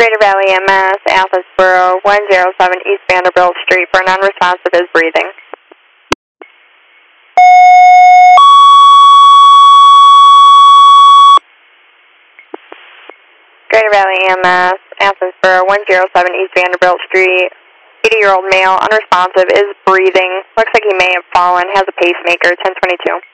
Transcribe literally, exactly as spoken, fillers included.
Greater Valley M S, Athensboro, one oh seven East Vanderbilt Street for non-responsive is breathing. Greater Valley M S, Athensboro, one oh seven East Vanderbilt Street, eighty-year-old male, unresponsive, is breathing. Looks like he may have fallen, has a pacemaker, ten twenty-two.